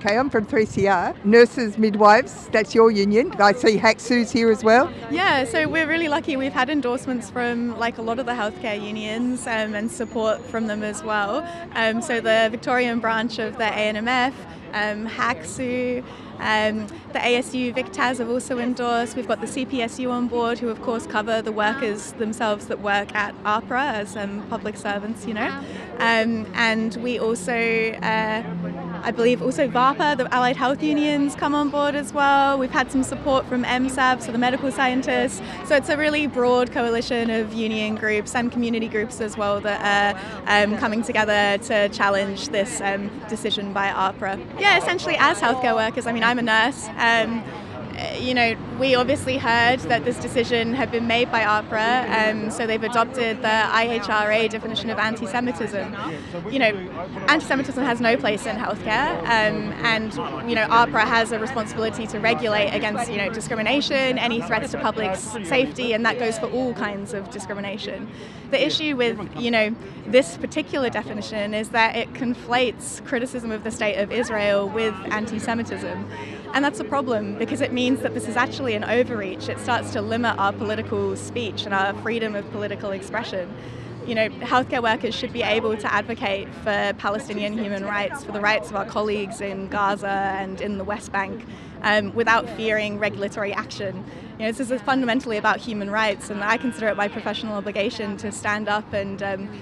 Okay, I'm from 3CR. Nurses, midwives, that's your union. I see HACSU's here as well. Yeah, so we're really lucky. We've had endorsements from like a lot of the healthcare unions and support from them as well. So the Victorian branch of the ANMF, HACSU, the ASU VicTAS have also endorsed. We've got the CPSU on board, who of course cover the workers themselves that work at AHPRA as public servants, you know. And we also, I believe also VARPA, the Allied Health Unions, come on board as well. We've had some support from MSAB, so the medical scientists. So it's a really broad coalition of union groups and community groups as well that are coming together to challenge this decision by AHPRA. Yeah, essentially as healthcare workers, I mean, I'm a nurse. You know, we obviously heard that this decision had been made by AHPRA, so they've adopted the IHRA definition of anti-Semitism. You know, anti-Semitism has no place in healthcare, and, you know, AHPRA has a responsibility to regulate against, you know, discrimination, any threats to public safety, and that goes for all kinds of discrimination. The issue with, you know, this particular definition is that it conflates criticism of the state of Israel with anti-Semitism. And that's a problem because it means that this is actually an overreach. It starts to limit our political speech and our freedom of political expression. You know, healthcare workers should be able to advocate for Palestinian human rights, for the rights of our colleagues in Gaza and in the West Bank, without fearing regulatory action. You know, this is fundamentally about human rights, and I consider it my professional obligation to stand up and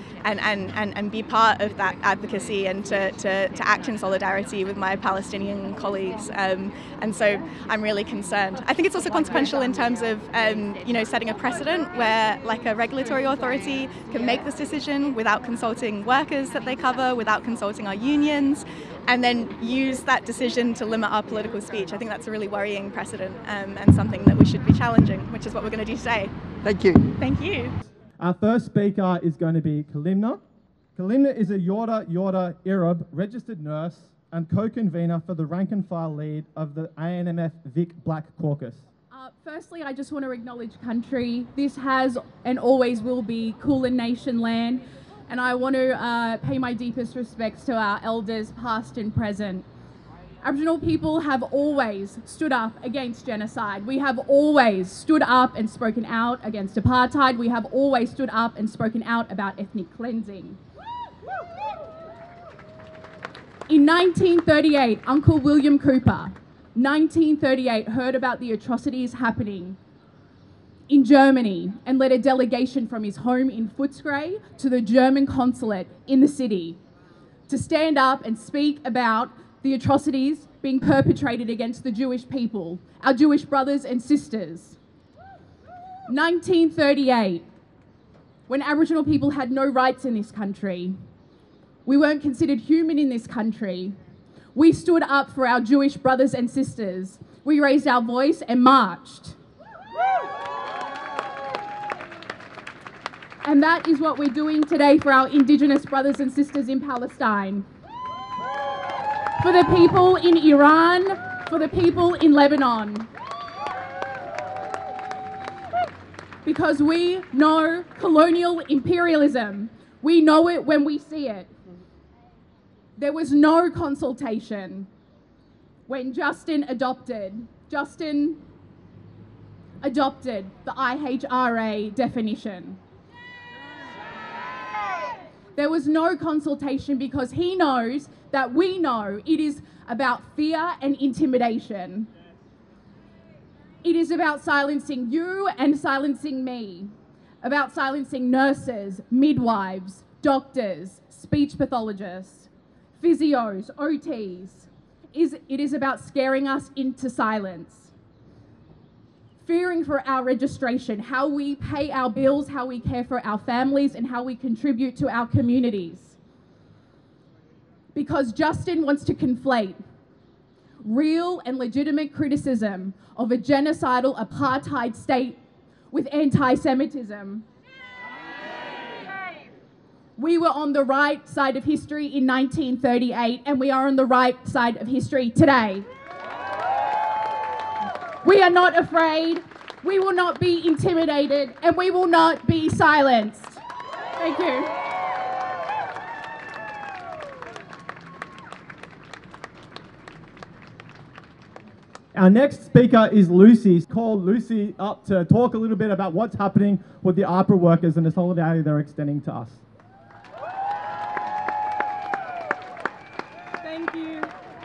be part of that advocacy and to act in solidarity with my Palestinian colleagues. And so I'm really concerned. I think it's also consequential in terms of you know, setting a precedent where like a regulatory authority can make this decision without consulting workers that they cover, without consulting our unions, and then use that decision to limit our political speech. I think that's a really worrying precedent and something that we should be challenging, which is what we're going to do today. Thank you. Thank you. Our first speaker is going to be Kalimna. Kalimna is a Yorta Arab registered nurse and co-convener for the rank and file lead of the ANMF Vic Black Caucus. Firstly, I just want to acknowledge country. This has and always will be Kulin Nation land. And I want to pay my deepest respects to our elders, past and present. Aboriginal people have always stood up against genocide. We have always stood up and spoken out against apartheid. We have always stood up and spoken out about ethnic cleansing. In 1938, Uncle William Cooper, 1938, heard about the atrocities happening in Germany and led a delegation from his home in Footscray to the German consulate in the city to stand up and speak about the atrocities being perpetrated against the Jewish people, our Jewish brothers and sisters. 1938, when Aboriginal people had no rights in this country, we weren't considered human in this country. We stood up for our Jewish brothers and sisters. We raised our voice and marched. And that is what we're doing today for our Indigenous brothers and sisters in Palestine. For the people in Iran, for the people in Lebanon. Because we know colonial imperialism. We know it when we see it. There was no consultation when Justin adopted the IHRA definition. There was no consultation because he knows that we know it is about fear and intimidation. It is about silencing you and silencing me, about silencing nurses, midwives, doctors, speech pathologists, physios, OTs. It is about scaring us into silence. Fearing for our registration, how we pay our bills, how we care for our families, and how we contribute to our communities. Because Justin wants to conflate real and legitimate criticism of a genocidal apartheid state with anti-Semitism. We were on the right side of history in 1938, and we are on the right side of history today. We are not afraid, we will not be intimidated, and we will not be silenced. Thank you. Our next speaker is Lucy. Call Lucy up to talk a little bit about what's happening with the AHPRA workers and the solidarity they're extending to us. Thank you.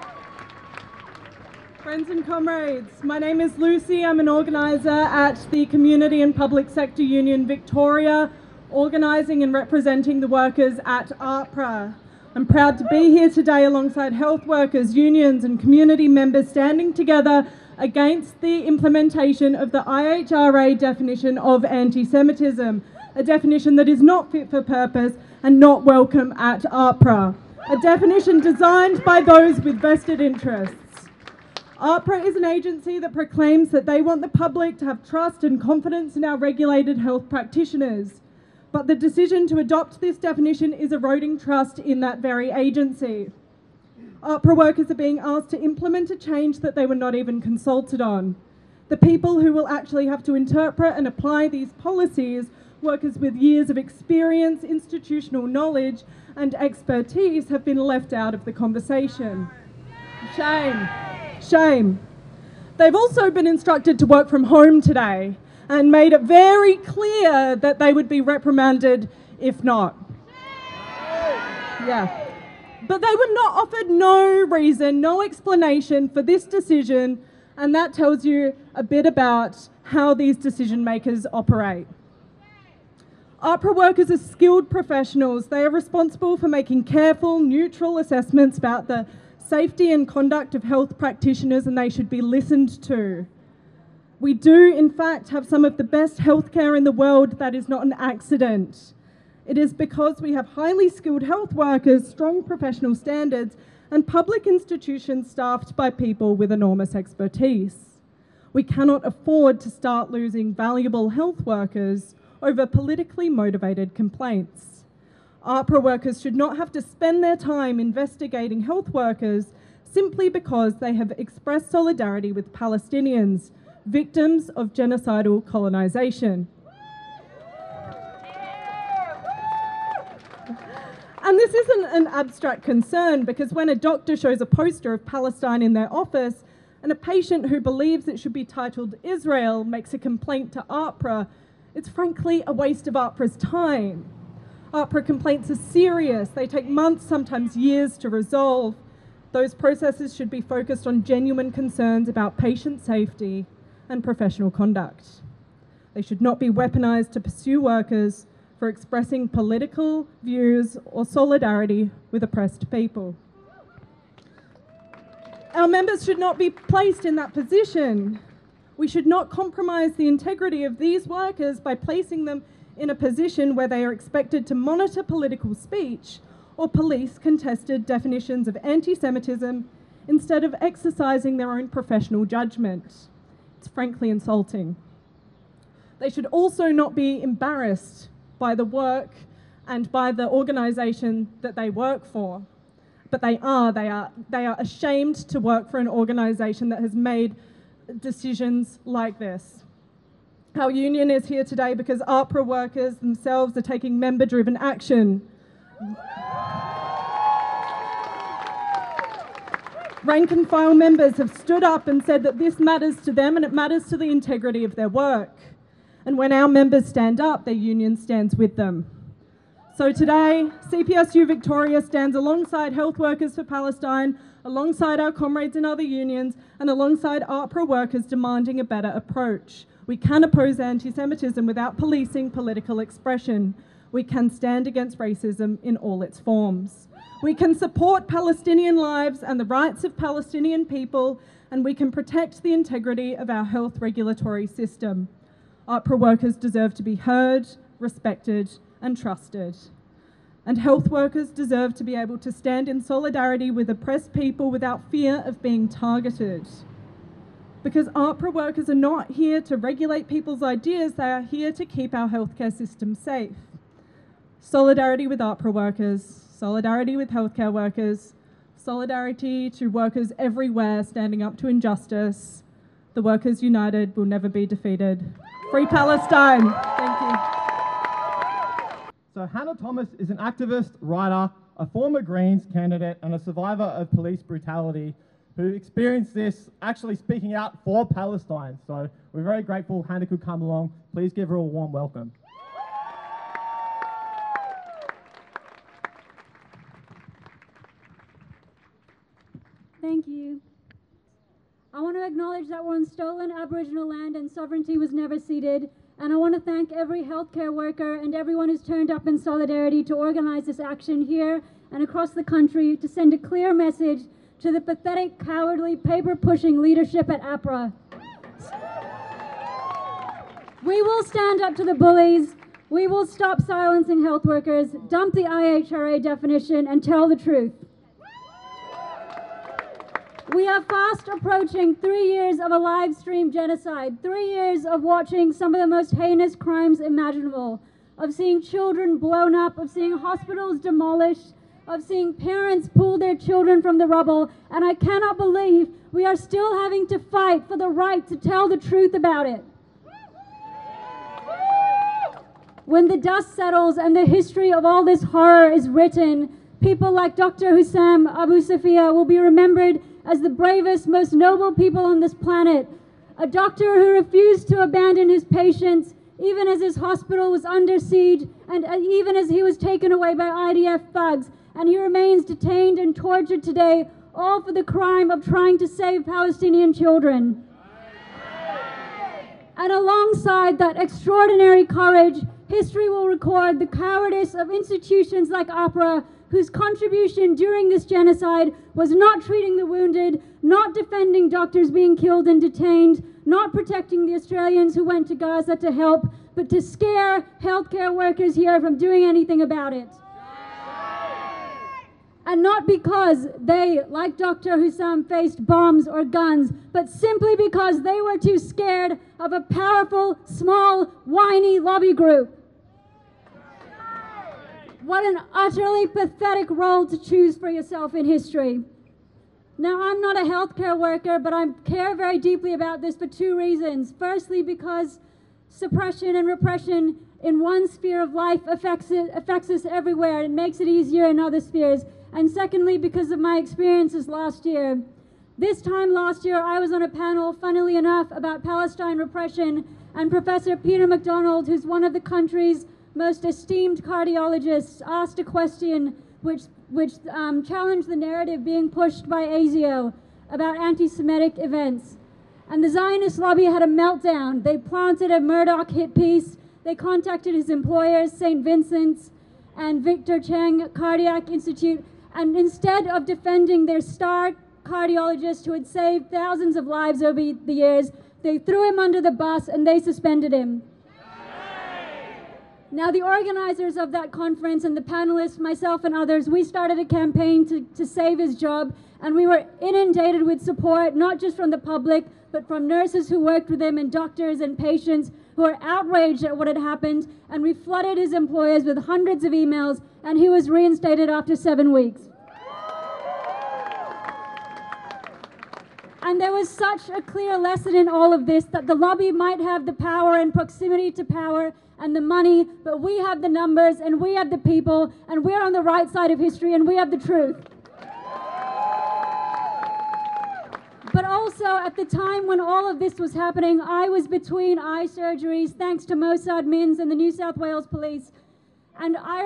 Friends and comrades, my name is Lucy. I'm an organiser at the Community and Public Sector Union Victoria, organising and representing the workers at AHPRA. I'm proud to be here today alongside health workers, unions and community members standing together against the implementation of the IHRA definition of anti-Semitism, a definition that is not fit for purpose and not welcome at AHPRA, a definition designed by those with vested interests. AHPRA is an agency that proclaims that they want the public to have trust and confidence in our regulated health practitioners. But the decision to adopt this definition is eroding trust in that very agency. AHPRA workers are being asked to implement a change that they were not even consulted on. The people who will actually have to interpret and apply these policies, workers with years of experience, institutional knowledge and expertise, have been left out of the conversation. Shame. Shame. They've also been instructed to work from home today and made it very clear that they would be reprimanded if not. Yeah. But they were not offered no reason, no explanation for this decision, and that tells you a bit about how these decision makers operate. AHPRA workers are skilled professionals. They are responsible for making careful, neutral assessments about the safety and conduct of health practitioners, and they should be listened to. We do, in fact, have some of the best healthcare in the world. That is not an accident. It is because we have highly skilled health workers, strong professional standards, and public institutions staffed by people with enormous expertise. We cannot afford to start losing valuable health workers over politically motivated complaints. AHPRA workers should not have to spend their time investigating health workers simply because they have expressed solidarity with Palestinians, victims of genocidal colonisation. And this isn't an abstract concern, because when a doctor shows a poster of Palestine in their office and a patient who believes it should be titled Israel makes a complaint to AHPRA, it's frankly a waste of AHPRA's time. AHPRA complaints are serious. They take months, sometimes years to resolve. Those processes should be focused on genuine concerns about patient safety and professional conduct. They should not be weaponised to pursue workers for expressing political views or solidarity with oppressed people. Our members should not be placed in that position. We should not compromise the integrity of these workers by placing them in a position where they are expected to monitor political speech or police contested definitions of anti-Semitism instead of exercising their own professional judgment. It's frankly insulting. They should also not be embarrassed by the work and by the organisation that they work for. But they are ashamed to work for an organisation that has made decisions like this. Our union is here today because AHPRA workers themselves are taking member-driven action. Rank and file members have stood up and said that this matters to them and it matters to the integrity of their work. And when our members stand up, their union stands with them. So today, CPSU Victoria stands alongside Health Workers for Palestine, alongside our comrades in other unions, and alongside AHPRA workers demanding a better approach. We can oppose anti-Semitism without policing political expression. We can stand against racism in all its forms. We can support Palestinian lives and the rights of Palestinian people, and we can protect the integrity of our health regulatory system. AHPRA workers deserve to be heard, respected, and trusted. And health workers deserve to be able to stand in solidarity with oppressed people without fear of being targeted. Because AHPRA workers are not here to regulate people's ideas, they are here to keep our healthcare system safe. Solidarity with AHPRA workers, solidarity with healthcare workers, solidarity to workers everywhere standing up to injustice. The Workers United will never be defeated. Free Palestine. Thank you. So Hannah Thomas is an activist, writer, a former Greens candidate and a survivor of police brutality who experienced this actually speaking out for Palestine. So we're very grateful Hannah could come along. Please give her a warm welcome. Thank you. I want to acknowledge that we're on stolen Aboriginal land and sovereignty was never ceded. And I want to thank every healthcare worker and everyone who's turned up in solidarity to organize this action here and across the country to send a clear message to the pathetic, cowardly, paper-pushing leadership at APRA. We will stand up to the bullies. We will stop silencing health workers, dump the IHRA definition, and tell the truth. We are fast approaching 3 years of a live stream genocide, 3 years of watching some of the most heinous crimes imaginable, of seeing children blown up, of seeing hospitals demolished, of seeing parents pull their children from the rubble, and I cannot believe we are still having to fight for the right to tell the truth about it. When the dust settles and the history of all this horror is written, people like Dr. Hussam Abu Safia will be remembered as the bravest, most noble people on this planet. A doctor who refused to abandon his patients, even as his hospital was under siege and even as he was taken away by IDF thugs. And he remains detained and tortured today, all for the crime of trying to save Palestinian children. And alongside that extraordinary courage, history will record the cowardice of institutions like APRA, whose contribution during this genocide was not treating the wounded, not defending doctors being killed and detained, not protecting the Australians who went to Gaza to help, but to scare healthcare workers here from doing anything about it. And not because they, like Dr. Hussam, faced bombs or guns, but simply because they were too scared of a powerful, small, whiny lobby group. What an utterly pathetic role to choose for yourself in history. Now, I'm not a healthcare worker, but I care very deeply about this for two reasons. Firstly, because suppression and repression in one sphere of life affects us everywhere. It makes it easier in other spheres. And secondly, because of my experiences last year. This time last year, I was on a panel, funnily enough, about Palestine repression, and Professor Peter MacDonald, who's one of the country's most esteemed cardiologists, asked a question which challenged the narrative being pushed by ASIO about anti-Semitic events. And the Zionist lobby had a meltdown. They planted a Murdoch hit piece. They contacted his employers, St. Vincent's and Victor Chang Cardiac Institute, and instead of defending their star cardiologist who had saved thousands of lives over the years, they threw him under the bus and they suspended him. Now, the organizers of that conference and the panelists, myself and others, we started a campaign to save his job, and we were inundated with support, not just from the public, but from nurses who worked with him and doctors and patients who were outraged at what had happened, and we flooded his employers with hundreds of emails, and he was reinstated after 7 weeks. And there was such a clear lesson in all of this that the lobby might have the power and proximity to power and the money, but we have the numbers and we have the people and we're on the right side of history and we have the truth. But also at the time when all of this was happening, I was between eye surgeries thanks to Mossad Mins and the New South Wales Police. And I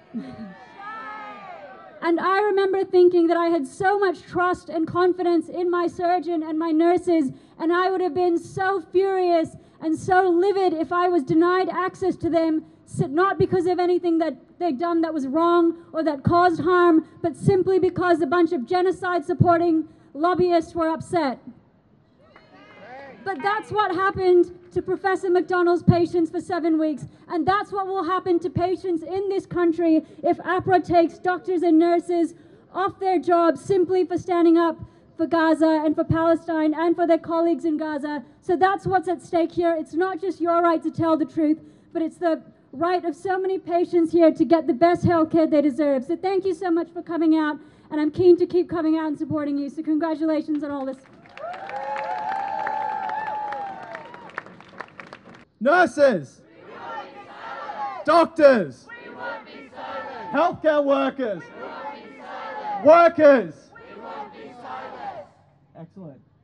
remember thinking that I had so much trust and confidence in my surgeon and my nurses, and I would have been so furious and so livid if I was denied access to them, not because of anything that they'd done that was wrong or that caused harm, but simply because a bunch of genocide-supporting lobbyists were upset. But that's what happened to Professor MacDonald's patients for 7 weeks, and that's what will happen to patients in this country if APRA takes doctors and nurses off their jobs simply for standing up for Gaza and for Palestine and for their colleagues in Gaza. So that's what's at stake here. It's not just your right to tell the truth, but it's the right of so many patients here to get the best health care they deserve. So thank you so much for coming out, and I'm keen to keep coming out and supporting you. So congratulations on all this. Nurses, doctors, healthcare workers, workers, Excellent.